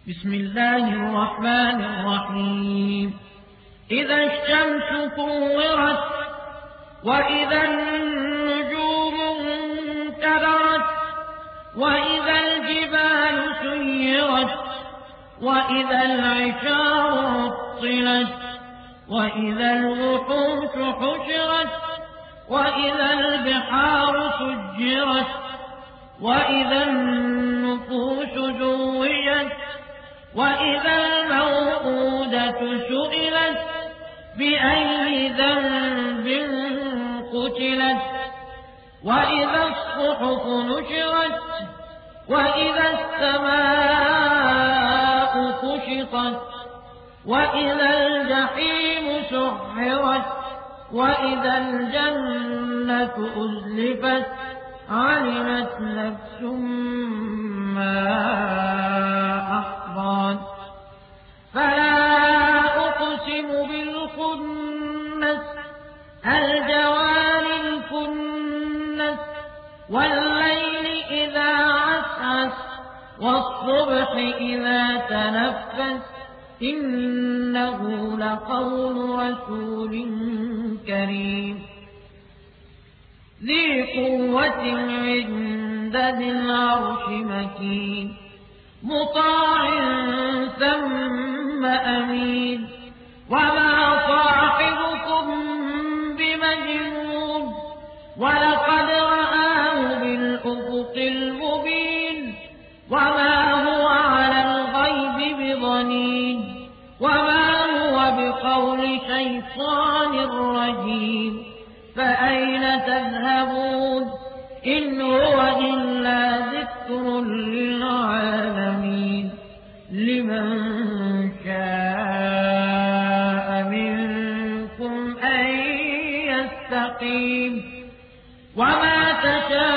بسم الله الرحمن الرحيم إذا الشمس كورت وإذا النجوم انكدرت وإذا الجبال سيرت وإذا العشار عطلت وإذا الوحوش حشرت وإذا البحار سجرت وإذا النفوس زوجت وإذا الموءودة سئلت بأي ذنب قتلت وإذا الصحف نشرت وإذا السماء كشطت وإذا الجحيم سعرت وإذا الجنة أزلفت علمت نفس ما أحضرت فلا أقسم بالخنس الجوار الكنس والليل إذا عسعس والصبح إذا تنفس إنه لقول رسول كريم ذي قوة عند ذي العرش مكين مطاع ثم أمين وما صاحبكم بمجنون ولقد رآه بالأفق المبين وما هو على الغيب بضنين وما هو بقول شيطان رجيم فأين تذهبون إن هو إلا ذكر للعالمين لمن شاء منكم أن يستقيم وما تشاءون